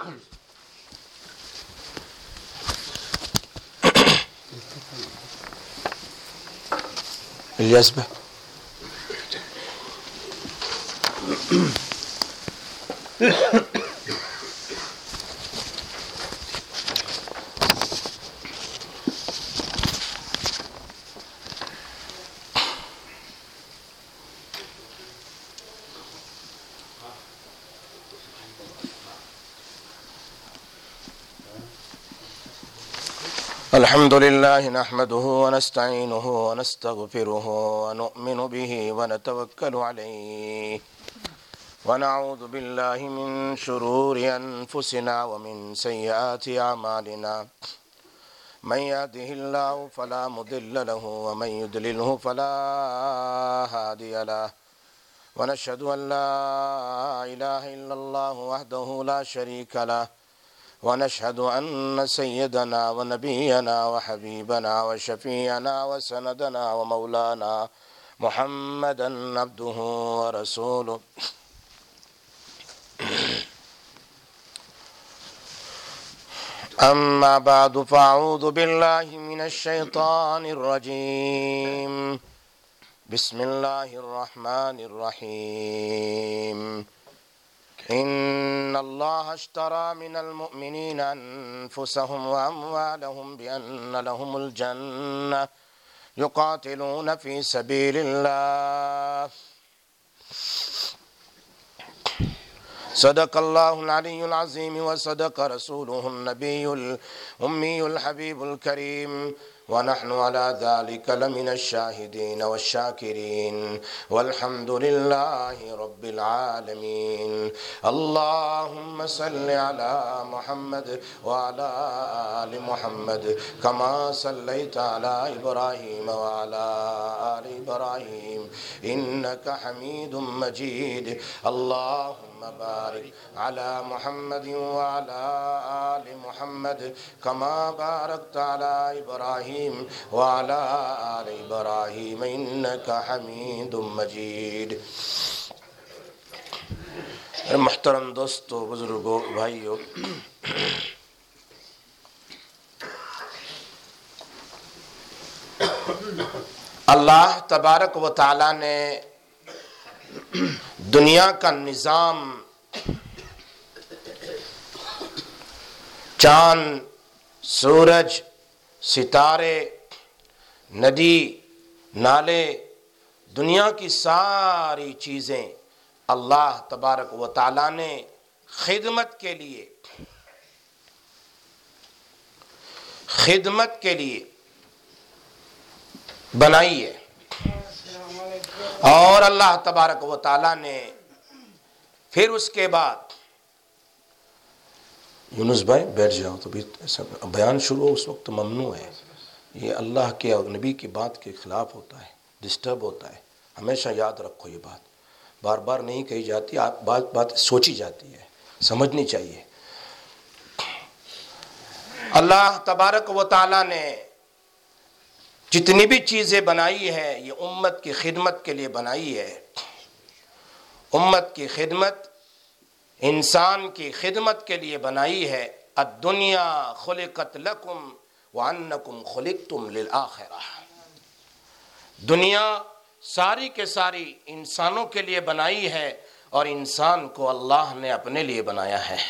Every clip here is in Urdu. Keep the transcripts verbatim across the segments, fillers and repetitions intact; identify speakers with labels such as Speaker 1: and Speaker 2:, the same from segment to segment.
Speaker 1: الیاس بھائی الحمد لله نحمده ونستعينه ونستغفره ونؤمن به ونتوكل عليه ونعوذ بالله من شرور أنفسنا ومن سيئات أعمالنا من يهده الله فلا مضل له ومن يضلله فلا هادي له ونشهد أن لا إله إلا الله وحده لا شريك له ونشهد أن سيدنا ونبينا وحبيبنا وشفيعنا وسندنا ومولانا محمدا عبده ورسوله أما بعد فأعوذ بالله من الشيطان الرجيم بسم الله الرحمن الرحيم إن الله اشترى من المؤمنين أنفسهم وأموالهم بأن لهم الجنة يقاتلون في سبيل الله صدق الله العلي العظيم وصدق رسوله النبي الأمي الحبيب الكريم ونحن على ذلك لمن الشاهدين والشاكرين والحمد لله رب العالمين اللهم صل على محمد وعلى آل محمد كما صليت على إبراهيم وعلى آل إبراهيم إنك حميد مجيد اللهم بارك على محمد وعلى آل محمد كما باركت على إبراهيم وعلى آل إبراهيم إنك حميد مجيد. محترم دوستو، بزرگو، بھائیو، اللہ تبارک و تعالی نے دنیا کا نظام چاند، سورج، ستارے، ندی، نالے، دنیا کی ساری چیزیں اللہ تبارک و تعالی نے خدمت کے لیے خدمت کے لیے بنائی ہے، اور اللہ تبارک و تعالی نے پھر اس کے بعد یونس بھائی بیٹھ جاؤ تو بھی بیان شروع ہو، اس وقت ممنوع ہے، یہ اللہ کے اور نبی کی بات کے خلاف ہوتا ہے، ڈسٹرب ہوتا ہے، ہمیشہ یاد رکھو، یہ بات بار بار نہیں کہی جاتی، آپ بات بات سوچی جاتی ہے، سمجھنی چاہیے۔ اللہ تبارک و تعالی نے جتنی بھی چیزیں بنائی ہے یہ امت کی خدمت کے لیے بنائی ہے، امت کی خدمت، انسان کی خدمت کے لیے بنائی ہے۔ الدنیا خلقت لکم وانکم خلقتم للآخرہ، دنیا ساری کے ساری انسانوں کے لیے بنائی ہے اور انسان کو اللہ نے اپنے لیے بنایا ہے۔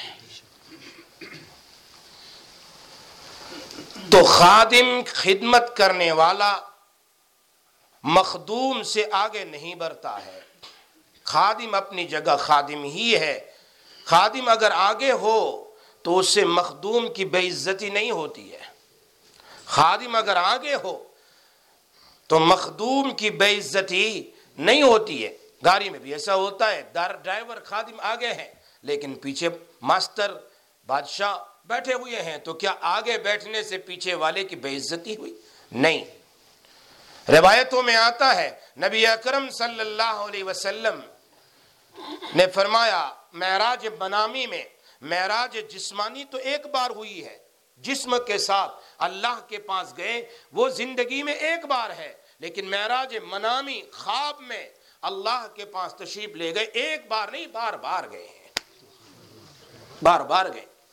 Speaker 1: تو خادم، خدمت کرنے والا مخدوم سے آگے نہیں بڑھتا ہے، خادم اپنی جگہ خادم ہی ہے، خادم اگر آگے ہو تو اس سے مخدوم کی بے عزتی نہیں ہوتی ہے، خادم اگر آگے ہو تو مخدوم کی بے عزتی نہیں ہوتی ہے۔ گاڑی میں بھی ایسا ہوتا ہے، ڈرائیور خادم آگے ہیں لیکن پیچھے ماسٹر بادشاہ بیٹھے ہوئے ہیں، تو کیا آگے بیٹھنے سے پیچھے والے کی بے عزتی ہوئی؟ نہیں۔ روایتوں میں آتا ہے نبی اکرم صلی اللہ علیہ وسلم نے فرمایا، معراج منامی میں، معراج جسمانی تو ایک بار ہوئی ہے، جسم کے ساتھ اللہ کے پاس گئے، وہ زندگی میں ایک بار ہے، لیکن معراج منامی خواب میں اللہ کے پاس تشریف لے گئے، ایک بار نہیں، بار بار گئے ہیں، بار بار گئے۔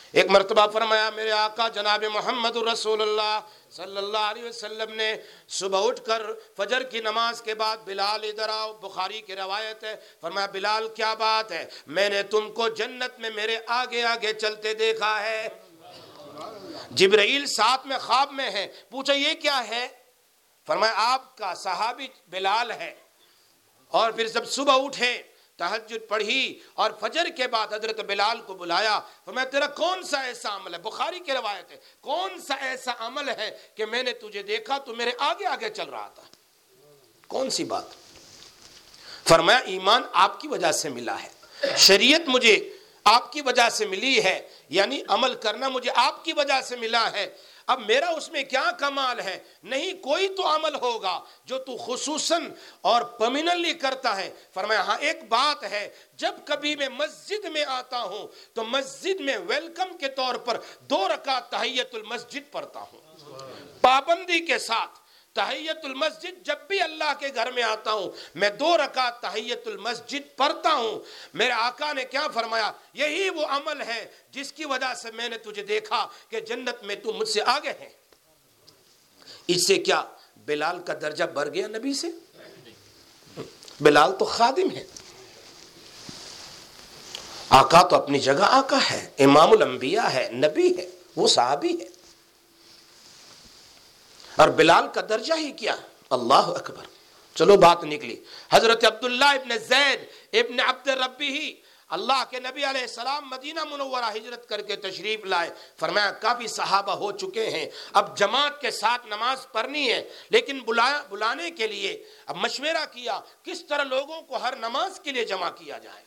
Speaker 1: ایک مرتبہ فرمایا میرے آقا جناب محمد رسول اللہ صلی اللہ علیہ وسلم نے صبح اٹھ کر فجر کی نماز کے بعد بلال ادھر آؤ، بخاری کی روایت ہے، فرمایا بلال کیا بات ہے، میں نے تم کو جنت میں میرے آگے آگے چلتے دیکھا ہے۔ جبرائیل ساتھ میں خواب میں ہے، پوچھا یہ کیا ہے، فرمایا آپ کا صحابی بلال ہے۔ اور پھر جب صبح اٹھے تہجد پڑھی اور فجر کے بعد حضرت بلال کو بلایا، فرمایا تیرا کون سا ایسا عمل ہے، بخاری کی روایت ہے، کون سا ایسا عمل ہے کہ میں نے تجھے دیکھا تو میرے آگے آگے چل رہا تھا، کون سی بات؟ فرمایا ایمان آپ کی وجہ سے ملا ہے، شریعت مجھے آپ کی وجہ سے ملی ہے، یعنی عمل کرنا مجھے آپ کی وجہ سے ملا ہے۔ اب میرا اس میں کیا کمال ہے؟ نہیں کوئی تو عمل ہوگا جو تو خصوصاً اور پرمیننٹلی کرتا ہے۔ فرمایا ہاں ایک بات ہے، جب کبھی میں مسجد میں آتا ہوں تو مسجد میں ویلکم کے طور پر دو رکعت تحیت المسجد پڑھتا ہوں، پابندی کے ساتھ۔ تحیت المسجد جب بھی اللہ کے گھر میں آتا ہوں میں دو رکعت تحیت المسجد پڑھتا ہوں۔ میرے آقا نے کیا فرمایا، یہی وہ عمل ہے جس کی وجہ سے میں نے تجھے دیکھا کہ جنت میں تو مجھ سے آگے ہے۔ اس سے کیا بلال کا درجہ بڑھ گیا نبی سے؟ بلال تو خادم ہے، آقا تو اپنی جگہ آقا ہے، امام الانبیاء ہے، نبی ہے، وہ صحابی ہے، اور بلال کا درجہ ہی کیا، اللہ اکبر۔ چلو بات نکلی، حضرت عبداللہ ابن زید ابن عبد ربی، اللہ کے نبی علیہ السلام مدینہ منورہ ہجرت کر کے تشریف لائے، فرمایا کافی صحابہ ہو چکے ہیں، اب جماعت کے ساتھ نماز پڑھنی ہے، لیکن بلایا بلانے کے لیے اب مشورہ کیا کس طرح لوگوں کو ہر نماز کے لیے جمع کیا جائے۔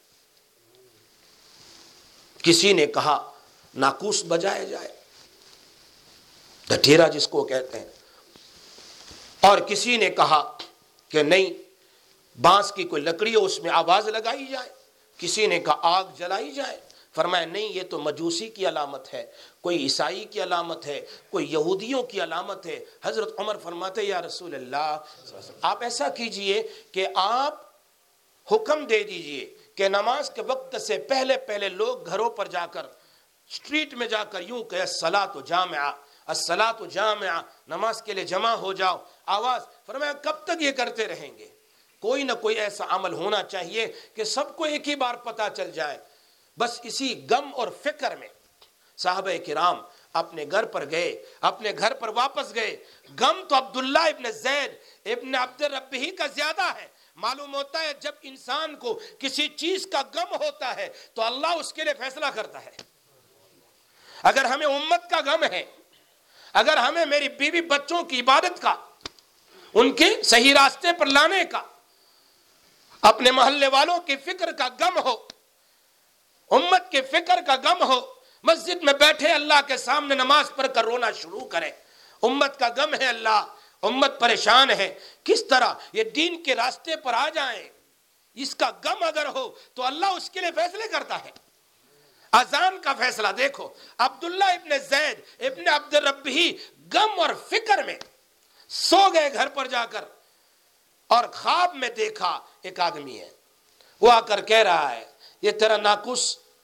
Speaker 1: کسی نے کہا ناقوس بجایا جائے، دھٹیرا جس کو کہتے ہیں، اور کسی نے کہا کہ نہیں بانس کی کوئی لکڑی ہو اس میں آواز لگائی جائے، کسی نے کہا آگ جلائی جائے۔ فرمایا نہیں یہ تو مجوسی کی علامت ہے، کوئی عیسائی کی علامت ہے، کوئی یہودیوں کی علامت ہے۔ حضرت عمر فرماتے یا رسول اللہ آپ ایسا کیجئے کہ آپ حکم دے دیجئے کہ نماز کے وقت سے پہلے پہلے لوگ گھروں پر جا کر اسٹریٹ میں جا کر یوں کہ الصلاۃ جامعہ الصلاۃ جامعہ، نماز کے لیے جمع ہو جاؤ، آواز۔ فرمایا کب تک یہ کرتے رہیں گے؟ کوئی نہ کوئی ایسا عمل ہونا چاہیے کہ سب کو ایک ہی بار پتہ چل جائے۔ بس اسی غم اور فکر میں صحابہ کرام اپنے گھر پر گئے، اپنے گھر پر واپس گئے۔ غم تو عبداللہ ابن زید ابن عبد ربی کا زیادہ ہے۔ معلوم ہوتا ہے جب انسان کو کسی چیز کا غم ہوتا ہے تو اللہ اس کے لیے فیصلہ کرتا ہے۔ اگر ہمیں امت کا غم ہے، اگر ہمیں میری بیوی بچوں کی عبادت کا، ان کے صحیح راستے پر لانے کا، اپنے محلے والوں کی فکر کا غم ہو، امت کے فکر کا غم ہو، مسجد میں بیٹھے اللہ کے سامنے نماز پڑھ کر رونا شروع کرے، امت کا غم ہے، اللہ امت پریشان ہے، کس طرح یہ دین کے راستے پر آ جائیں، اس کا غم اگر ہو تو اللہ اس کے لیے فیصلے کرتا ہے۔ اذان کا فیصلہ دیکھو، عبداللہ ابن زید ابن عبد ربی غم اور فکر میں سو گئے گھر پر جا کر، اور خواب میں دیکھا ایک آدمی ہے، وہ آ کر کہہ رہا ہے یہ تیرا ناقوس،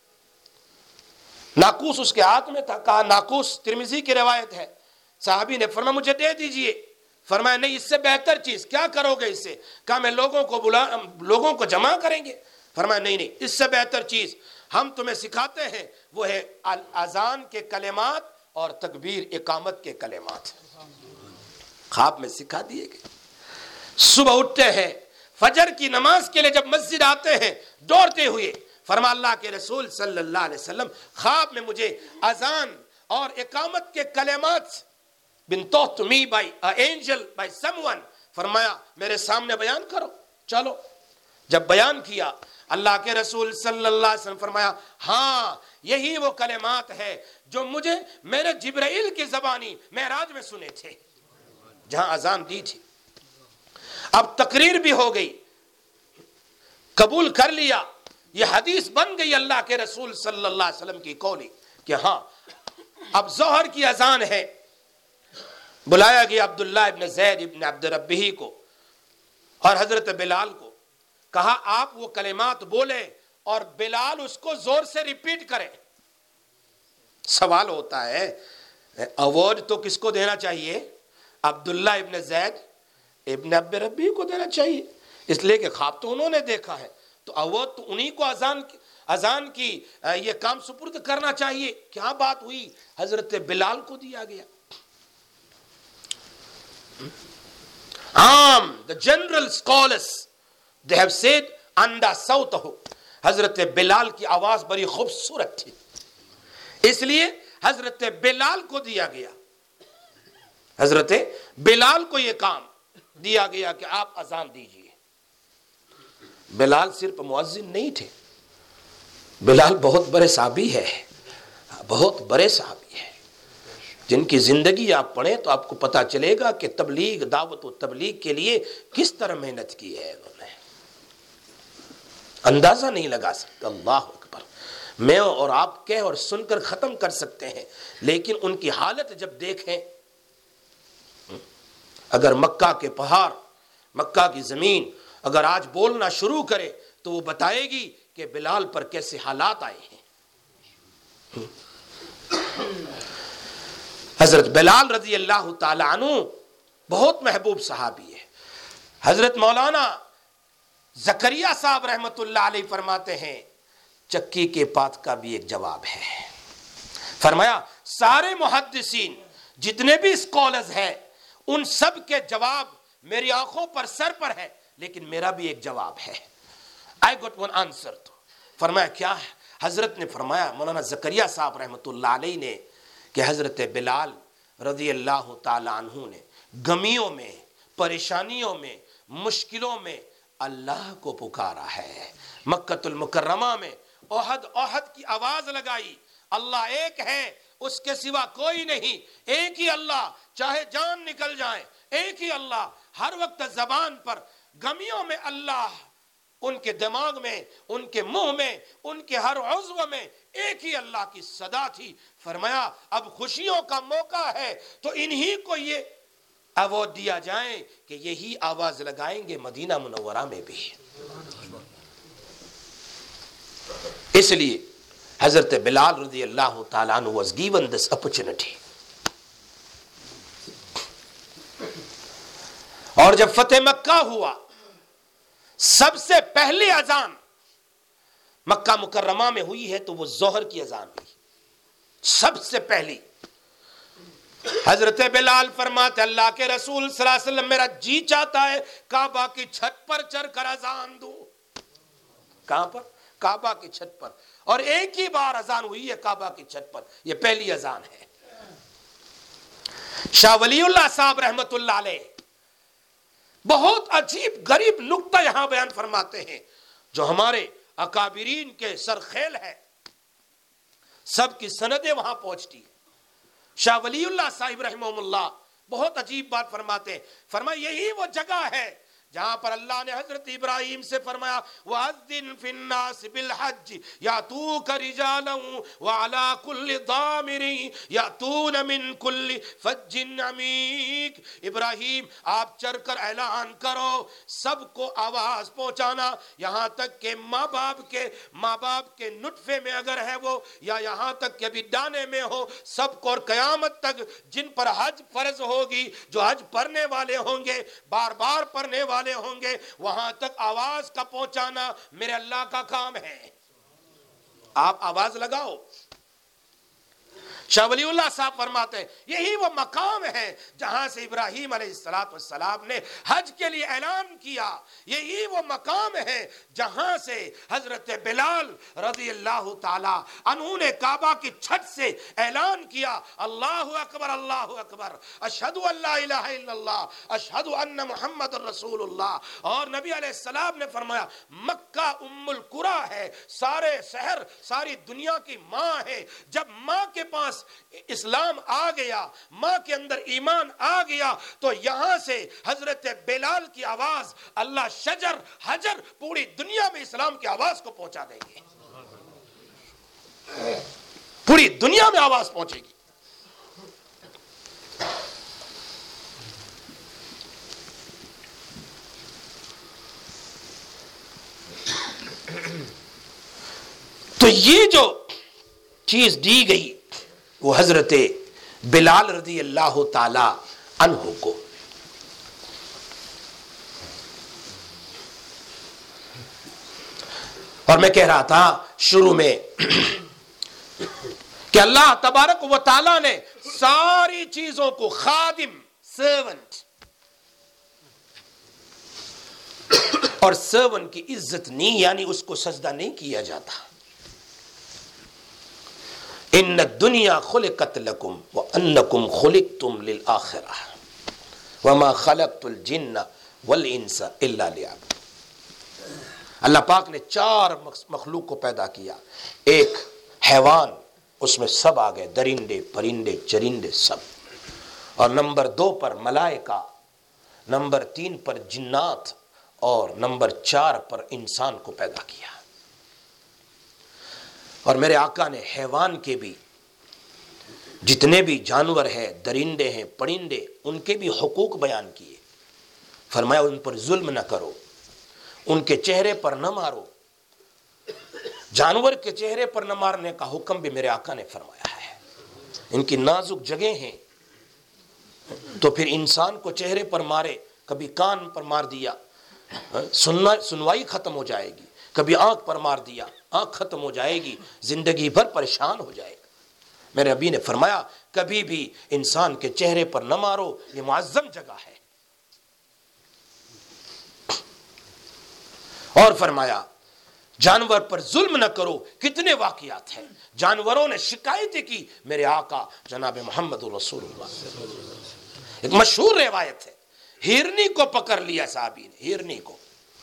Speaker 1: ناقوس اس کے ہاتھ میں تھا، کہا ناقوس، ترمذی کی روایت ہے۔ صحابی نے فرمایا مجھے دے دیجئے، فرمایا نہیں اس سے بہتر چیز کیا کرو گے اس سے؟ کہا میں لوگوں کو بلا لوگوں کو جمع کریں گے۔ فرمایا نہیں نہیں اس سے بہتر چیز ہم تمہیں سکھاتے ہیں، وہ ہے اذان کے کلمات اور تکبیر اقامت کے کلمات، خواب میں سکھا دیے گئے۔ صبح اٹھتے ہیں، فجر کی نماز کے لیے جب مسجد آتے ہیں دوڑتے ہوئے، فرما اللہ کے رسول صلی اللہ علیہ وسلم خواب میں مجھے اذان اور اقامت کے کلمات been taught to me by an angel, by someone، فرمایا میرے سامنے بیان کرو۔ چلو جب بیان کیا اللہ کے رسول صلی اللہ علیہ وسلم فرمایا ہاں یہی وہ کلمات ہے جو مجھے میرے جبرائیل کی زبانی معراج میں سنے تھے جہاں اذان دی تھی۔ اب تقریر بھی ہو گئی، قبول کر لیا، یہ حدیث بن گئی اللہ کے رسول صلی اللہ علیہ وسلم کی قولی کہ ہاں اب ظہر کی اذان ہے۔ بلایا گیا عبداللہ ابن زید ابن عبد ربی کو اور حضرت بلال کو، کہا آپ وہ کلمات بولیں اور بلال اس کو زور سے ریپیٹ کریں۔ سوال ہوتا ہے ایوارڈ تو کس کو دینا چاہیے؟ عبداللہ ابن زید ابن اب ربی کو دینا چاہیے، اس لیے کہ خواب تو انہوں نے دیکھا ہے، تو ایوارڈ تو انہی کو اذان اذان کی یہ کام سپرد کرنا چاہیے۔ کیا بات ہوئی؟ حضرت بلال کو دیا گیا۔ عام the general scholars they have said اندہ صوتہ، حضرت بلال کی آواز بڑی خوبصورت تھی، اس لیے حضرت بلال کو دیا گیا، حضرت بلال کو یہ کام دیا گیا کہ آپ اذان دیجئے۔ بلال صرف مؤذن نہیں تھے، بلال بہت بڑے صحابی ہے، بہت بڑے صحابی ہے، جن کی زندگی آپ پڑھیں تو آپ کو پتا چلے گا کہ تبلیغ، دعوت و تبلیغ کے لیے کس طرح محنت کی ہے انہوں نے، اندازہ نہیں لگا سکتا۔ اللہ اکبر۔ میں اور آپ کہہ اور سن کر ختم کر سکتے ہیں، لیکن ان کی حالت جب دیکھیں، اگر مکہ کے پہاڑ، مکہ کی زمین اگر آج بولنا شروع کرے تو وہ بتائے گی کہ بلال پر کیسے حالات آئے ہیں۔ حضرت بلال رضی اللہ تعالی عنہ بہت محبوب صحابی ہے۔ حضرت مولانا زکریا صاحب رحمت اللہ علیہ فرماتے ہیں چکی کے پات کا بھی ایک جواب ہے۔ فرمایا سارے محدثین جتنے بھی اسکالرز ہیں ان سب کے جواب میری آنکھوں پر سر پر ہے، لیکن میرا بھی ایک جواب ہے۔ I got one answer تو فرمایا کیا ہے؟ حضرت نے فرمایا، مولانا زکریا صاحب رحمت اللہ علیہ نے، کہ حضرت بلال رضی اللہ تعالی عنہ نے غمیوں میں، پریشانیوں میں، مشکلوں میں اللہ کو پکارا ہے۔ مکہ المکرمہ میں احد احد کی آواز لگائی، اللہ ایک ہے، اس کے سوا کوئی نہیں، ایک ہی اللہ، چاہے جان نکل جائے ایک ہی اللہ، ہر وقت زبان پر غمیوں میں اللہ، ان کے دماغ میں، ان کے منہ میں، ان کے ہر عضو میں ایک ہی اللہ کی صدا تھی۔ فرمایا اب خوشیوں کا موقع ہے تو انہی کو یہ ایوارڈ دیا جائے کہ یہی آواز لگائیں گے مدینہ منورہ میں بھی۔ اس لیے حضرت بلال رضی اللہ تعالیٰ عنہ was given this opportunity۔ اور جب فتح مکہ ہوا، سب سے پہلی اذان مکہ مکرمہ میں ہوئی ہے تو وہ ظہر کی اذان ہوئی، سب سے پہلی۔ حضرت بلال فرماتے اللہ کے رسول صلی اللہ علیہ وسلم میرا جی چاہتا ہے کعبہ کی چھت پر چڑھ کر اذان دوں۔ کہاں پر؟ کعبہ کی چھت پر، اور ایک ہی بار اذان ہوئی ہے کعبہ کی چھت پر، یہ پہلی اذان ہے۔ شاہ ولی اللہ صاحب رحمت اللہ علیہ بہت عجیب غریب نکتہ یہاں بیان فرماتے ہیں جو ہمارے اکابرین کے سرخیل ہے، سب کی سندیں وہاں پہنچتی ہیں۔ شاہ ولی اللہ صاحب رحمہ اللہ بہت عجیب بات فرماتے ہیں، فرمایا یہی وہ جگہ ہے جہاں پر اللہ نے حضرت ابراہیم سے فرمایا وَأَذِّن فِي النَّاسِ بِالْحَجِّ يَأْتُوكَ رِجَالًا وَعَلَى كُلِّ ضَامِرٍ يَأْتُونَ مِنْ كُلِّ فَجٍّ عَمِيقٍ۔ ابراہیم آپ چڑھ کر اعلان کرو، سب کو آواز پہنچانا، یہاں تک کہ ماں باپ کے ماں باپ کے نطفے میں اگر ہے وہ، یا یہاں تک کہ ابھی دانے میں ہو، سب کو، اور قیامت تک جن پر حج فرض ہوگی، جو حج پڑھنے والے ہوں گے، بار بار پڑھنے والے ہوں گے، وہاں تک آواز کا پہنچانا میرے اللہ کا کام ہے۔ آپ آواز لگاؤ۔ شاہ ولی اللہ صاحب فرماتے ہیں یہی وہ مقام ہے جہاں سے ابراہیم علیہ السلام نے حج کے لیے اعلان کیا، یہی وہ مقام ہے جہاں سے حضرت بلال رضی اللہ تعالی عنہ نے کعبہ کی چھت سے اعلان کیا اللہ اکبر اللہ اکبر اشہد ان لا الہ الا اللہ اشہد ان محمد رسول اللہ۔ اور نبی علیہ السلام نے فرمایا مکہ ام القریٰ ہے، سارے شہر، ساری دنیا کی ماں ہے۔ جب ماں کے پاس اسلام آ گیا، ماں کے اندر ایمان آ گیا، تو یہاں سے حضرت بلال کی آواز اللہ شجر حجر پوری دنیا میں اسلام کی آواز کو پہنچا دیں گے، پوری دنیا میں آواز پہنچے گی۔ تو یہ جو چیز دی گئی وہ حضرت بلال رضی اللہ تعالی عنہ کو. اور میں کہہ رہا تھا شروع میں کہ اللہ تبارک و تعالی نے ساری چیزوں کو خادم، سرونٹ، اور سرونٹ کی عزت نہیں، یعنی اس کو سجدہ نہیں کیا جاتا. ان الدنیا خلقت لکم وانکم خلقتم للآخرہ وما خلقت الجن والانس الا لیعبدون. اللہ پاک نے چار مخلوق کو پیدا کیا. ایک حیوان، اس میں سب آ گئے، درندے پرندے چرندے سب. اور نمبر دو پر ملائکہ، نمبر تین پر جنات، اور نمبر چار پر انسان کو پیدا کیا. اور میرے آقا نے حیوان کے بھی، جتنے بھی جانور ہیں، درندے ہیں پرندے، ان کے بھی حقوق بیان کیے. فرمایا ان پر ظلم نہ کرو، ان کے چہرے پر نہ مارو. جانور کے چہرے پر نہ مارنے کا حکم بھی میرے آقا نے فرمایا ہے. ان کی نازک جگہیں ہیں، تو پھر انسان کو چہرے پر مارے، کبھی کان پر مار دیا سننا سنوائی ختم ہو جائے گی، کبھی آنکھ پر مار دیا آنکھ ختم ہو جائے گی، زندگی بھر پریشان ہو جائے گا. میرے نبی نے فرمایا کبھی بھی انسان کے چہرے پر نہ مارو، یہ معظم جگہ ہے. اور فرمایا جانور پر ظلم نہ کرو. کتنے واقعات ہیں، جانوروں نے شکایتیں کی، میرے آقا جناب محمد رسول اللہ. ایک مشہور روایت ہے، ہرنی کو پکڑ لیا صحابی نے، ہرنی کو،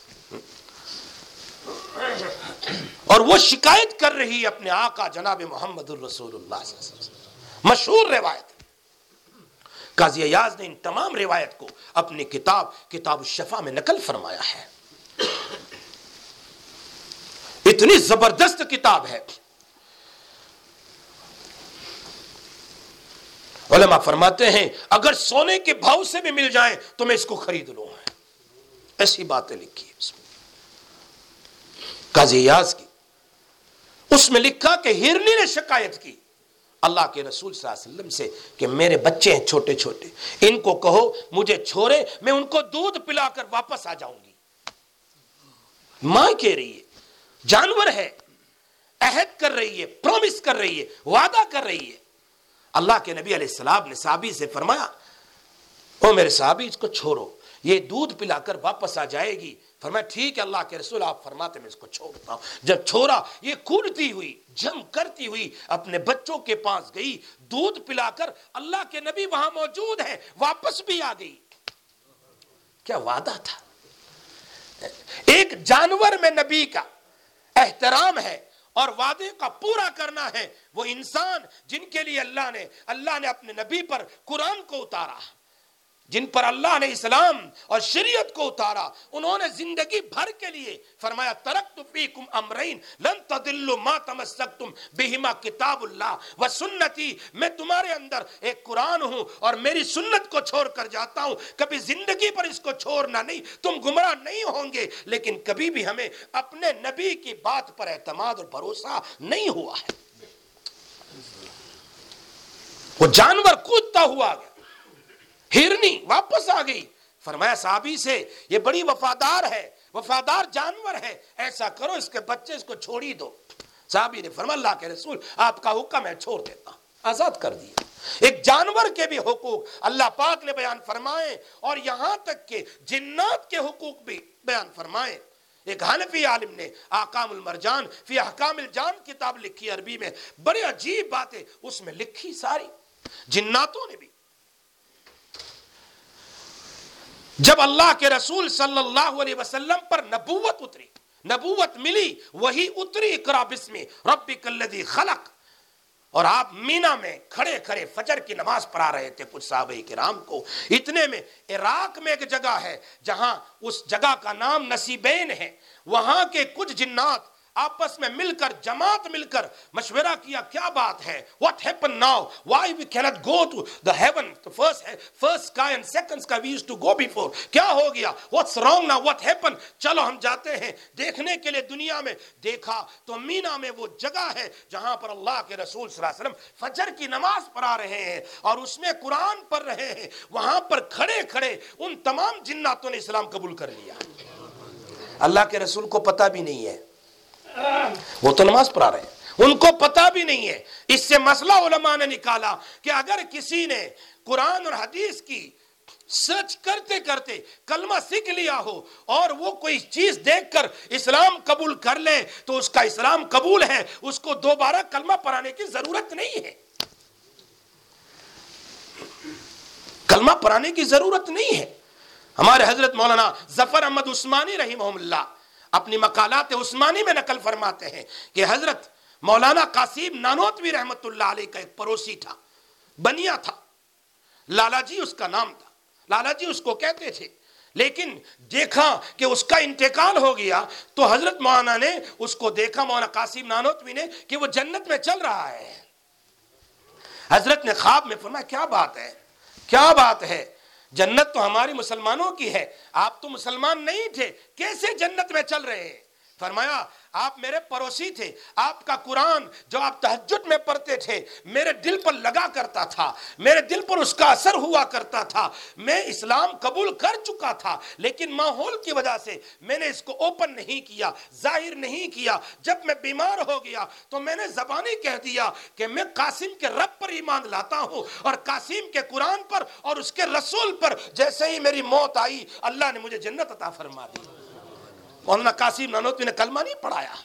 Speaker 1: اور وہ شکایت کر رہی ہے اپنے آقا جناب محمد الرسول اللہ صلی اللہ علیہ وسلم. مشہور روایت. قاضی ایاز نے ان تمام روایت کو اپنی کتاب کتاب الشفا میں نقل فرمایا ہے. اتنی زبردست کتاب ہے. علماء فرماتے ہیں اگر سونے کے بھاؤ سے بھی مل جائیں تو میں اس کو خرید لوں. ایسی باتیں لکھی ہے اس میں قاضی ایاز کی. اس میں لکھا کہ ہرنی نے شکایت کی اللہ کے رسول صلی اللہ علیہ وسلم سے کہ میرے بچے ہیں چھوٹے چھوٹے، ان کو کہو مجھے چھوڑے، میں ان کو دودھ پلا کر واپس آ جاؤں گی. ماں کہہ رہی ہے، جانور ہے، عہد کر رہی ہے، پرومس کر رہی ہے، وعدہ کر رہی ہے. اللہ کے نبی علیہ السلام نے صحابی سے فرمایا او میرے صحابی اس کو چھوڑو، یہ دودھ پلا کر واپس آ جائے گی. فرمایا ٹھیک ہے اللہ کے رسول آپ فرماتے میں اس کو چھوڑتا ہوں. جب چھوڑا یہ کودتی ہوئی جم کرتی ہوئی اپنے بچوں کے پاس گئی، دودھ پلا کر اللہ کے نبی وہاں موجود ہیں، واپس بھی آ گئی. کیا وعدہ تھا. ایک جانور میں نبی کا احترام ہے اور وعدے کا پورا کرنا ہے. وہ انسان جن کے لیے اللہ نے اللہ نے اپنے نبی پر قرآن کو اتارا، جن پر اللہ نے اسلام اور شریعت کو اتارا، انہوں نے زندگی بھر کے لیے فرمایا ترکت فیکم امرین لن تضلوا ما تمسکتم بہما کتاب اللہ و سنتی. میں تمہارے اندر ایک قرآن ہوں اور میری سنت کو چھوڑ کر جاتا ہوں، کبھی زندگی پر اس کو چھوڑنا نہیں. تم گمراہ نہیں ہوں گے، لیکن کبھی بھی ہمیں اپنے نبی کی بات پر اعتماد اور بھروسہ نہیں ہوا ہے. وہ جانور کودتا ہوا گیا، ہرنی واپس آ گئی. فرمایا صحابی سے یہ بڑی وفادار ہے، وفادار جانور ہے، ایسا کرو اس کے بچے اس کو چھوڑی دو. صحابی نے فرمایا اللہ کے رسول آپ کا حکم ہے، چھوڑ دیتا ہوں. آزاد کر دیا. ایک جانور کے بھی حقوق اللہ پاک نے بیان فرمائے، اور یہاں تک کہ جنات کے حقوق بھی بیان فرمائے. ایک حنفی عالم نے احکام المرجان فی احکام الجان کتاب لکھی عربی میں، بڑی عجیب باتیں اس میں لکھی ساری. جناتوں نے بھی جب اللہ کے رسول صلی اللہ علیہ وسلم پر نبوت اتری، نبوت ملی، وہی اتری اقرا بسم ربک الذی خلق، اور آپ مینا میں کھڑے کھڑے فجر کی نماز پڑھا رہے تھے کچھ صحابہ کرام کو. اتنے میں عراق میں ایک جگہ ہے جہاں اس جگہ کا نام نصیبین ہے، وہاں کے کچھ جنات آپس میں مل کر جماعت مل کر مشورہ کیا کیا بات ہے, what happened now, why we cannot go to the heaven, the first first sky and second sky we used to go before, کیا ہو گیا, what's wrong now, what happened, چلو ہم جاتے ہیں دیکھنے کے لیے دنیا میں. دیکھا تو مینا میں وہ جگہ ہے جہاں پر اللہ کے رسول صلی اللہ علیہ وسلم فجر کی نماز پڑھا رہے ہیں اور اس میں قرآن پڑھ رہے ہیں. وہاں پر کھڑے کھڑے ان تمام جناتوں نے اسلام قبول کر لیا. اللہ کے رسول کو پتہ بھی نہیں ہے, وہ تو نماز پڑھا رہے ہیں, ان کو پتہ بھی نہیں ہے. اس سے مسئلہ علماء نے نکالا کہ اگر کسی نے قرآن اور حدیث کی سرچ کرتے کرتے کلمہ سیکھ لیا ہو اور وہ کوئی چیز دیکھ کر اسلام قبول کر لے تو اس کا اسلام قبول ہے, اس کو دوبارہ کلمہ پڑھانے کی ضرورت نہیں ہے. کلمہ پڑھانے کی ضرورت نہیں ہے. ہمارے حضرت مولانا ظفر احمد عثمانی رحمہ اللہ اپنی مقالات عثمانی میں نقل فرماتے ہیں کہ حضرت مولانا قاسم نانوتوی رحمت اللہ علیہ کا ایک پڑوسی تھا, بنیا تھا, لالا جی اس کا نام تھا, لالا جی اس کو کہتے تھے. لیکن دیکھا کہ اس کا انتقال ہو گیا تو حضرت مولانا نے اس کو دیکھا, مولانا قاسم نانوتوی نے, کہ وہ جنت میں چل رہا ہے. حضرت نے خواب میں فرمایا کیا بات ہے, کیا بات ہے, جنت تو ہماری مسلمانوں کی ہے, آپ تو مسلمان نہیں تھے, کیسے جنت میں چل رہے ہیں؟ فرمایا آپ میرے پڑوسی تھے, آپ کا قرآن جو آپ تہجد میں پڑھتے تھے میرے دل پر لگا کرتا تھا, میرے دل پر اس کا اثر ہوا کرتا تھا. میں اسلام قبول کر چکا تھا لیکن ماحول کی وجہ سے میں نے اس کو اوپن نہیں کیا, ظاہر نہیں کیا. جب میں بیمار ہو گیا تو میں نے زبانی کہہ دیا کہ میں قاسم کے رب پر ایمان لاتا ہوں اور قاسم کے قرآن پر اور اس کے رسول پر. جیسے ہی میری موت آئی اللہ نے مجھے جنت عطا فرما دی. مولانا قاسم نانوتوی نے کلمہ نہیں پڑھایا.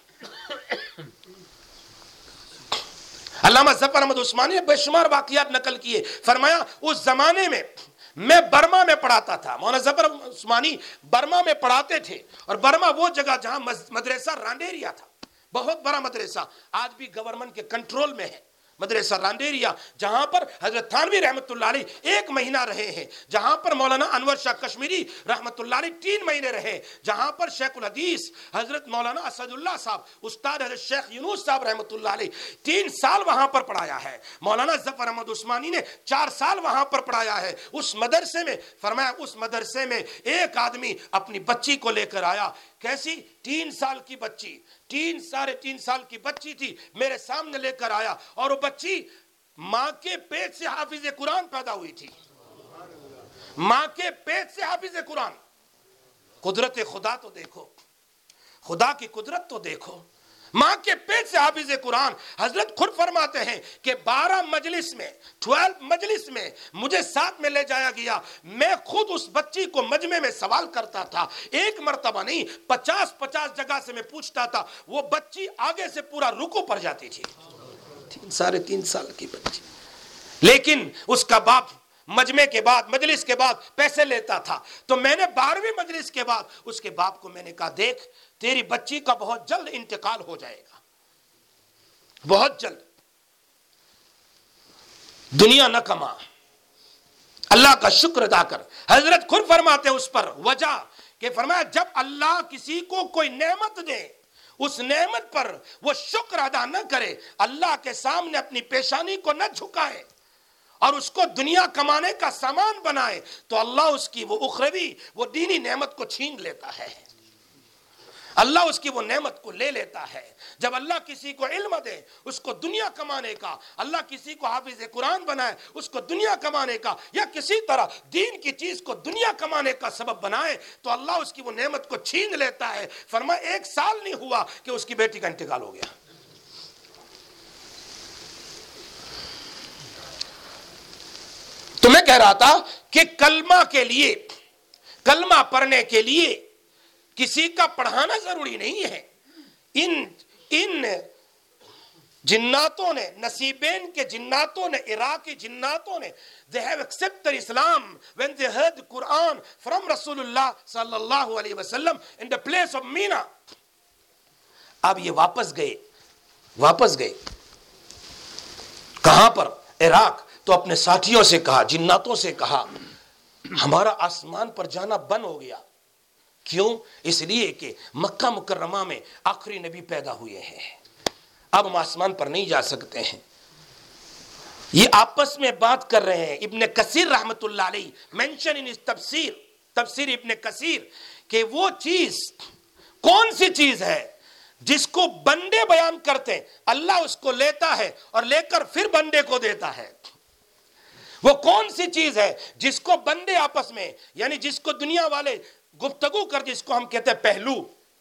Speaker 1: علامہ ظفر احمد عثمانی نے بے شمار واقعات نقل کیے. فرمایا اس زمانے میں میں برما میں پڑھاتا تھا. مولانا ظفر عثمانی برما میں پڑھاتے تھے اور برما وہ جگہ جہاں مدرسہ رانڈیریا تھا, بہت بڑا مدرسہ, آج بھی گورنمنٹ کے کنٹرول میں ہے مدرسہ رانڈیریا, جہاں پر حضرت تھانوی رحمت اللہ علیہ ایک مہینہ رہے ہیں, جہاں پر مولانا انور شاہ کشمیری رحمت اللہ علیہ تین مہینے رہے, جہاں پر شیخ الحدیث حضرت مولانا اسد اللہ صاحب, استاد حضرت شیخ یونس صاحب رحمت اللہ علیہ تین سال وہاں پر پڑھایا ہے. مولانا ظفر احمد عثمانی نے چار سال وہاں پر پڑھایا ہے اس مدرسے میں. فرمایا اس مدرسے میں ایک آدمی اپنی بچی کو لے کر آیا. کیسی؟ تین سال کی بچی, تین ساڑھے تین سال کی بچی تھی, میرے سامنے لے کر آیا اور وہ بچی ماں کے پیٹ سے حافظ قرآن پیدا ہوئی تھی, ماں کے پیٹ سے حافظ قرآن. قدرت خدا تو دیکھو, خدا کی قدرت تو دیکھو, ماں کے پیٹ سے حافظ قرآن. حضرت خود فرماتے ہیں کہ بارہ مجلس میں, ٹویلو مجلس میں مجھے ساتھ میں لے جایا گیا. میں خود اس بچی کو مجمع میں سوال کرتا تھا, ایک مرتبہ نہیں, پچاس پچاس جگہ سے میں پوچھتا تھا. وہ بچی آگے سے پورا رکوع پڑ جاتی تھی, تین ساڑھے تین سال کی بچی. لیکن اس کا باپ مجمع کے بعد, مجلس کے بعد پیسے لیتا تھا. تو میں نے بارہویں مجلس کے بعد اس کے باپ کو میں نے کہا دیکھ تیری بچی کا بہت جلد انتقال ہو جائے گا, بہت جلد. دنیا نہ کما, اللہ کا شکر ادا کر. حضرت خود فرماتے ہیں اس پر وجہ کہ فرمایا جب اللہ کسی کو کوئی نعمت دے اس نعمت پر وہ شکر ادا نہ کرے, اللہ کے سامنے اپنی پیشانی کو نہ جھکائے اور اس کو دنیا کمانے کا سامان بنائے تو اللہ اس کی وہ اخروی وہ دینی نعمت کو چھین لیتا ہے, اللہ اس کی وہ نعمت کو لے لیتا ہے. جب اللہ کسی کو علم دے اس کو دنیا کمانے کا, اللہ کسی کو حافظ قرآن بنائے اس کو دنیا کمانے کا, یا کسی طرح دین کی چیز کو دنیا کمانے کا سبب بنائے تو اللہ اس کی وہ نعمت کو چھین لیتا ہے. فرمایا ایک سال نہیں ہوا کہ اس کی بیٹی کا انتقال ہو گیا. تو میں کہہ رہا تھا کہ کلمہ کے لیے, کلمہ پڑھنے کے لیے کسی کا پڑھانا ضروری نہیں ہے. ان ان جناتوں نے, نصیبین کے جناتوں نے, عراقی جناتوں نے, they have accepted Islam when they heard the Quran from Rasulullah sallallahu alayhi wasallam in the place of Mina. اب یہ واپس گئے, واپس گئے کہاں پر؟ عراق. تو اپنے ساتھیوں سے کہا, جناتوں سے کہا, ہمارا آسمان پر جانا بند ہو گیا. کیوں؟ اس لیے کہ مکہ مکرمہ میں آخری نبی پیدا ہوئے ہیں، اب ہم آسمان پر نہیں جا سکتے ہیں۔ یہ آپس میں بات کر رہے ہیں۔ ابن کثیر رحمت اللہ علیہ مینشن ان تفسیر تفسیر ابن کثیر کہ وہ چیز کون سی چیز ہے جس کو بندے بیان کرتے ہیں، اللہ اس کو لیتا ہے اور لے کر پھر بندے کو دیتا ہے۔ وہ کون سی چیز ہے جس کو بندے آپس میں، یعنی جس کو دنیا والے گفتگو کر، جس کو ہم کہتے ہیں پہلو،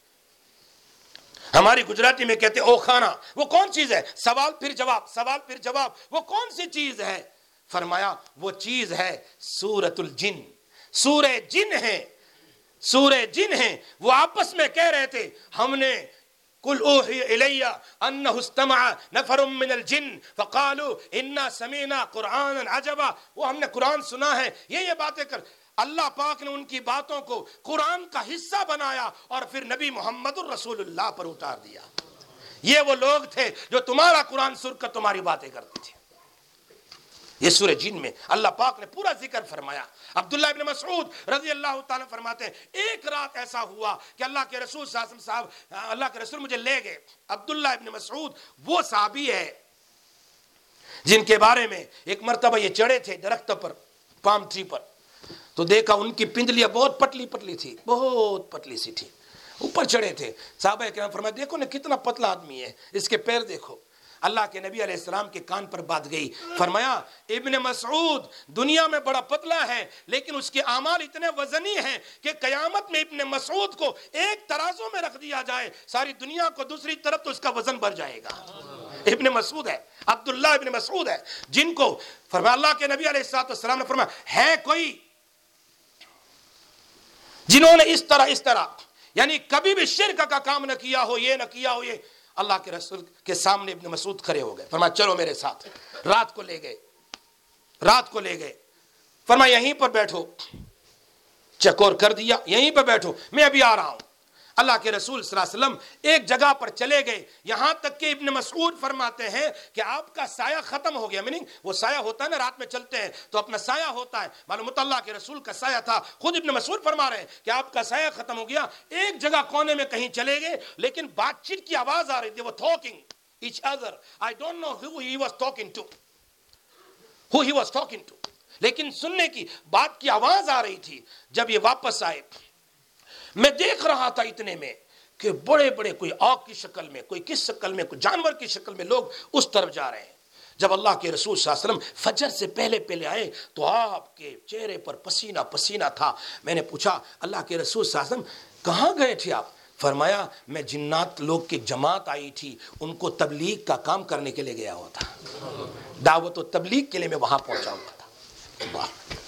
Speaker 1: ہماری گجراتی میں کہتے ہیں او خانہ، وہ کون چیز ہے؟ سوال پھر جواب، سوال پھر جواب، وہ کون سی چیز ہے؟ فرمایا وہ چیز ہے سورۃ الجن، سورہ جن ہے، سورہ جن ہے۔ وہ آپس میں کہہ رہے تھے ہم نے قل اوحی الی انہ استمع نفر من الجن فقالوا انا سمعنا قرآنا عجبا، وہ ہم نے قرآن سنا ہے، یہ یہ باتیں کر۔ اللہ پاک نے ان کی باتوں کو قرآن کا حصہ بنایا اور پھر نبی محمد الرسول اللہ پر اتار دیا۔ یہ وہ لوگ تھے جو تمہارا قرآن سن کر تمہاری باتیں کرتے تھے۔ یہ سورہ جن میں اللہ پاک نے پورا ذکر فرمایا۔ عبداللہ ابن مسعود رضی اللہ تعالیٰ فرماتے ہیں ایک رات ایسا ہوا کہ اللہ کے رسول صلی اللہ علیہ وسلم صاحب اللہ کے رسول مجھے لے گئے۔ عبداللہ ابن مسعود وہ صحابی ہے جن کے بارے میں ایک مرتبہ یہ چڑھے تھے درخت پر، پام ٹری پر، تو دیکھا ان کی پنڈلیاں بہت پتلی پتلی تھی، بہت پتلی سی تھی، اوپر چڑھے تھے۔ صحابہ کرام فرمایا دیکھو نا کتنا پتلا آدمی ہے، اس کے پیر دیکھو۔ اللہ کے نبی علیہ السلام کے کان پر بات گئی، فرمایا ابن مسعود دنیا میں بڑا پتلا ہے لیکن اس کے اعمال اتنے وزنی ہیں کہ قیامت میں ابن مسعود کو ایک ترازو میں رکھ دیا جائے، ساری دنیا کو دوسری طرف تو اس کا وزن بڑھ جائے گا۔ ابن مسعود ہے، عبداللہ ابن مسعود ہے، جن کو فرمایا اللہ کے نبی علیہ السلام نے فرمایا ہے کوئی جنہوں نے اس طرح اس طرح یعنی کبھی بھی شرک کا کام نہ کیا ہو، یہ نہ کیا ہو۔ یہ اللہ کے رسول کے سامنے ابن مسعود کھڑے ہو گئے، فرمایا چلو میرے ساتھ۔ رات کو لے گئے، رات کو لے گئے، فرمایا یہیں پر بیٹھو، چکور کر دیا، یہیں پر بیٹھو میں ابھی آ رہا ہوں۔ اللہ کے رسول صلی اللہ علیہ وسلم ایک جگہ پر چلے گئے، یہاں تک کہ ابن مسعود فرماتے ہیں کہ آپ کا سایہ ختم ہو گیا، میننگ وہ سایہ ہوتا ہے نا، رات میں چلتے ہیں تو اپنا سایہ ہوتا ہے، معلوم اللہ کے رسول کا سایہ تھا۔ خود ابن مسعود فرما رہے ہیں کہ آپ کا سایہ ختم ہو گیا، ایک جگہ کونے میں کہیں چلے گئے، لیکن بات چیت کی آواز آ رہی تھی، وہ talking each other, I don't know who he was talking to who he was talking to لیکن سننے کی بات کی آواز آ رہی تھی۔ جب یہ واپس آئے میں دیکھ رہا تھا اتنے میں کہ بڑے بڑے کوئی آگ کی شکل میں، کوئی کس شکل میں، کوئی جانور کی شکل میں لوگ اس طرف جا رہے ہیں۔ جب اللہ کے رسول صلی اللہ علیہ وسلم فجر سے پہلے پہلے آئے تو آپ کے چہرے پر پسینہ پسینہ تھا۔ میں نے پوچھا اللہ کے رسول صلی اللہ علیہ وسلم کہاں گئے تھے آپ؟ فرمایا میں جنات لوگ کی جماعت آئی تھی، ان کو تبلیغ کا کام کرنے کے لیے گیا ہوا تھا، دعوت و تبلیغ کے لیے میں وہاں پہنچا ہوا تھا۔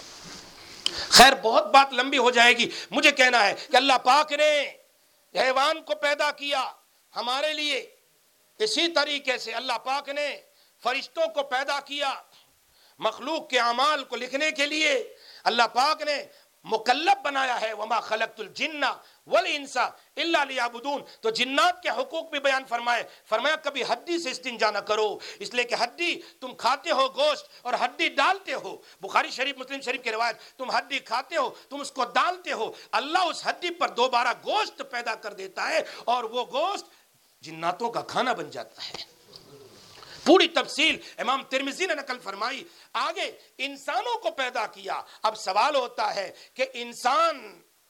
Speaker 1: خیر بہت بات لمبی ہو جائے گی، مجھے کہنا ہے کہ اللہ پاک نے حیوان کو پیدا کیا ہمارے لیے، اسی طریقے سے اللہ پاک نے فرشتوں کو پیدا کیا مخلوق کے اعمال کو لکھنے کے لیے۔ اللہ پاک نے مکلف بنایا ہے، وما خلقت الجن والانس الا لیعبدون، تو جنات کے حقوق بھی بیان فرمائے۔ فرمایا کبھی ہڈی سے استنجا نہ کرو، اس لیے کہ ہڈی تم کھاتے ہو گوشت اور ہڈی ڈالتے ہو، بخاری شریف مسلم شریف کی روایت، تم ہڈی کھاتے ہو تم اس کو ڈالتے ہو، اللہ اس ہڈی پر دوبارہ گوشت پیدا کر دیتا ہے اور وہ گوشت جناتوں کا کھانا بن جاتا ہے۔ پوری تفصیل امام ترمذی نے نقل فرمائی۔ آگے انسانوں کو پیدا کیا، اب سوال ہوتا ہے کہ انسان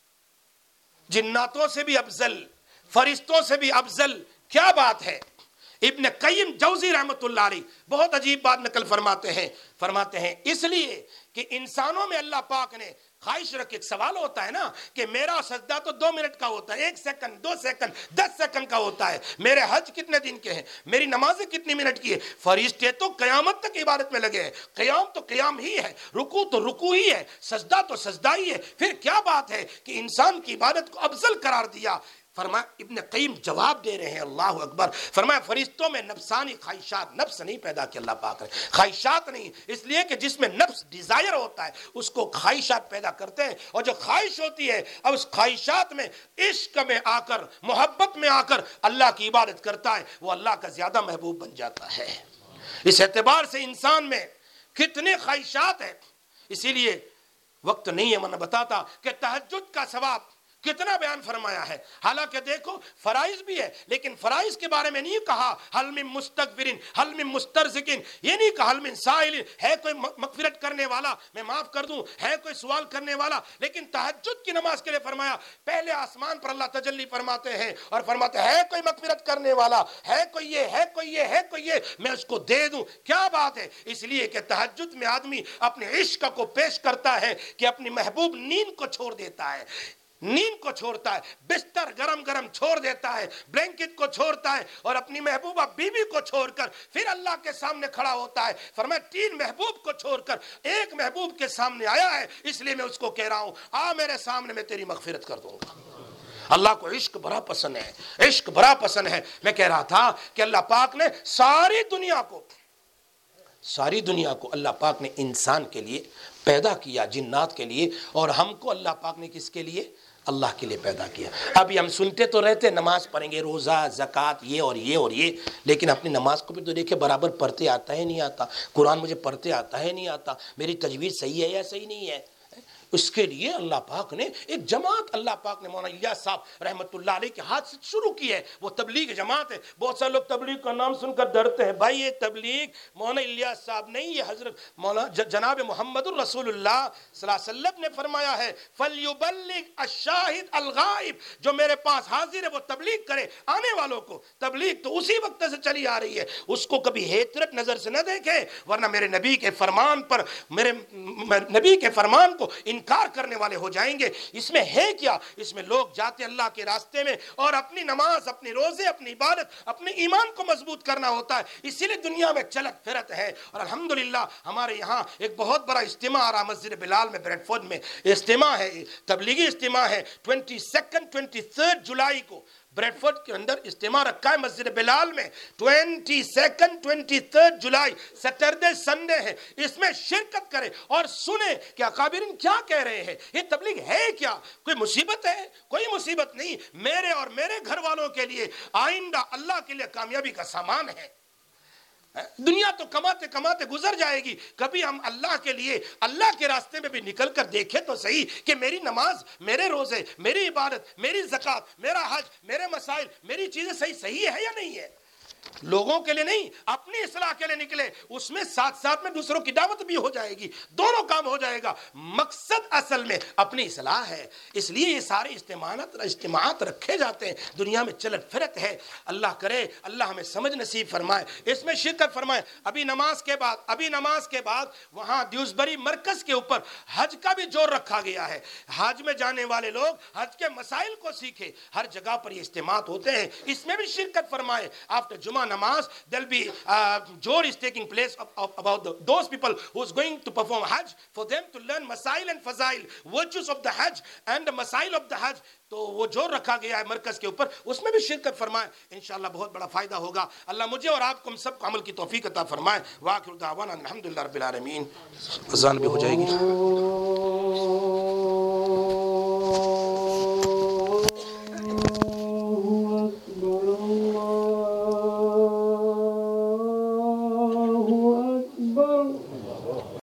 Speaker 1: جناتوں سے بھی افضل، فرشتوں سے بھی افضل کیا بات ہے؟ ابن قیم جوزی رحمت اللہ علیہ بہت عجیب بات نقل فرماتے ہیں، فرماتے ہیں اس لیے کہ انسانوں میں اللہ پاک نے خواہش رکھی۔ ایک سوال ہوتا ہے نا کہ میرا سجدہ تو دو منٹ کا ہوتا ہے، ایک سیکنڈ، دو سیکنڈ، دس سیکنڈ کا ہوتا ہے، میرے حج کتنے دن کے ہیں، میری نمازیں کتنی منٹ کی ہے؟ فرشتے تو قیامت تک عبادت میں لگے ہیں، قیام تو قیام ہی ہے، رکوع تو رکوع ہی ہے، سجدہ تو سجدہ ہی ہے، پھر کیا بات ہے کہ انسان کی عبادت کو افضل قرار دیا؟ فرمایا ابن قیم جواب دے رہے ہیں، اللہ اکبر، فرمایا فرشتوں میں نفسانی خواہشات، نفس نہیں پیدا کیا اللہ پاک نے، خواہشات نہیں، اس لیے کہ جس میں نفس ڈیزائر ہوتا ہے اس کو خواہشات پیدا کرتے ہیں، اور جو خواہش ہوتی ہے اب اس خواہشات میں عشق میں آ کر، محبت میں آ کر اللہ کی عبادت کرتا ہے، وہ اللہ کا زیادہ محبوب بن جاتا ہے۔ اس اعتبار سے انسان میں کتنے خواہشات ہیں، اسی لیے وقت نہیں ہے، میں نے بتاتا کہ تہجد کا ثواب کتنا بیان فرمایا ہے. حالانکہ دیکھو فرائض بھی ہے لیکن فرائض کے بارے میں نہیں کہا حل من مستغفرین حل من مسترزقین, یہ نہیں کہا حل من سائل, ہے کوئی مغفرت کرنے والا میں معاف کر دوں, ہے کوئی سوال کرنے والا. لیکن تہجد کی نماز کے لیے فرمایا پہلے آسمان پر اللہ تجلی فرماتے ہیں اور فرماتے ہیں ہے کوئی مغفرت کرنے والا, ہے کوئی یہ, ہے کوئی یہ, ہے کوئی یہ, میں اس کو دے دوں. کیا بات ہے, اس لیے کہ تہجد میں آدمی اپنے عشق کو پیش کرتا ہے کہ اپنی محبوب نیند کو چھوڑ دیتا ہے, نیند کو چھوڑتا ہے, بستر گرم گرم چھوڑ دیتا ہے, بلینکٹ کو چھوڑتا ہے اور اپنی محبوبہ بیوی کو چھوڑ کر پھر اللہ کے سامنے کھڑا ہوتا ہے. فرمایا تین محبوب کو چھوڑ کر ایک محبوب کے سامنے آیا ہے, اس لیے میں اس کو کہہ رہا ہوں آ میرے سامنے, میں تیری مغفرت کر دوں گا. اللہ کو عشق بڑا پسند ہے, عشق بڑا پسند ہے. میں کہہ رہا تھا کہ اللہ پاک نے ساری دنیا کو ساری دنیا کو اللہ پاک نے انسان کے لیے پیدا کیا, جنات کے لیے, اور ہم کو اللہ پاک نے کس کے لیے, اللہ کے لیے پیدا کیا. ابھی ہم سنتے تو رہتے نماز پڑھیں گے, روزہ, زکوٰۃ, یہ اور یہ اور یہ, لیکن اپنی نماز کو بھی تو دیکھے برابر پڑھتے آتا ہے نہیں آتا, قرآن مجھے پڑھتے آتا ہے نہیں آتا, میری تجوید صحیح ہے یا صحیح نہیں ہے. اس کے لیے اللہ پاک نے ایک جماعت, اللہ پاک نے مولانا الیاس صاحب رحمۃ اللہ علیہ کے ہاتھ سے شروع کی ہے, وہ تبلیغ جماعت ہے. بہت سارے لوگ تبلیغ کا نام سن کر ڈرتے ہیں. بھائی یہ تبلیغ مولانا الیاس صاحب نہیں, یہ حضرت مولانا جناب محمد الرسول اللہ صلی اللہ علیہ وسلم نے فرمایا ہے فَلْيُبَلِّغْ الشَّاهِدْ الْغَائِبْ, جو میرے پاس حاضر ہے وہ تبلیغ کرے آنے والوں کو. تبلیغ تو اسی وقت سے چلی آ رہی ہے, اس کو کبھی ہیترت نظر سے نہ دیکھے, ورنہ میرے نبی کے فرمان پر, میرے نبی کے فرمان کو انکار کرنے والے ہو جائیں گے. اس میں ہے کیا, اس میں لوگ جاتے اللہ کے راستے میں اور اپنی نماز, اپنی روزے, اپنی عبادت, اپنے ایمان کو مضبوط کرنا ہوتا ہے. اسی لیے دنیا میں چلت پھرت ہے. اور الحمدللہ ہمارے یہاں ایک بہت بڑا اجتماع آ رہا مسجد بلال میں, بریڈ فورڈ میں اجتماع ہے, تبلیغی اجتماع ہے. Twenty second twenty third July کو بریڈ فورڈ کے اندر اجتماع رکھا ہے مسجد بلال میں. Twenty second twenty third July Saturday Sunday ہے, اس میں شرکت کرے اور سنیں کہ اکابرین کیا کہہ رہے ہیں. یہ تبلیغ ہے کیا, کوئی مصیبت ہے؟ کوئی مصیبت نہیں. میرے اور میرے گھر والوں کے لیے آئندہ اللہ کے لیے کامیابی کا سامان ہے. دنیا تو کماتے کماتے گزر جائے گی, کبھی ہم اللہ کے لیے اللہ کے راستے میں بھی نکل کر دیکھیں تو صحیح کہ میری نماز, میرے روزے, میری عبادت, میری زکوٰۃ, میرا حج, میرے مسائل, میری چیزیں صحیح صحیح ہے یا نہیں ہے. لوگوں کے لیے نہیں, اپنی اصلاح کے لیے نکلے, اس میں ساتھ ساتھ میں دوسروں کی دعوت بھی ہو جائے گی, دونوں کام ہو جائے گا. مقصد اصل میں اپنی اصلاح ہے. اس لیے یہ سارے اجتماعات اجتماعات رکھے جاتے ہیں. دنیا میں چلت پھرت ہے, اللہ کرے اللہ ہمیں سمجھ نصیب فرمائے, اس میں شرکت فرمائے. ابھی نماز کے بعد ابھی نماز کے بعد وہاں دیوسبری مرکز کے اوپر حج کا بھی زور رکھا گیا ہے. حج میں جانے والے لوگ حج کے مسائل کو سیکھے. ہر جگہ پر یہ اجتماعات ہوتے ہیں, اس میں بھی شرکت فرمائے. After Juma namaz, there'll be uh, Jor is taking place of, of, about the, those people who's going to perform Hajj, for them to learn Masail and Fazail, virtues of the Hajj and the Masail of the Hajj. تو وہ جور رکھا گیا ہے مرکز کے اوپر, اس میں بھی شرکت فرمائیں, انشاءاللہ بہت بڑا فائدہ ہوگا. اللہ مجھے اور آپ کو ہم سب کو عمل کی توفیق عطا فرمائے. وآخر دعوانا الحمدللہ رب العالمین. اذان بھی ہو جائے گی.